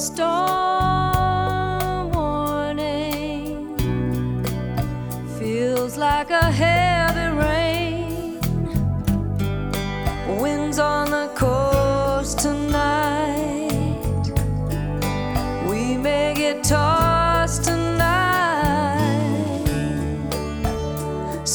Storm warning feels like a heavy rain. Winds on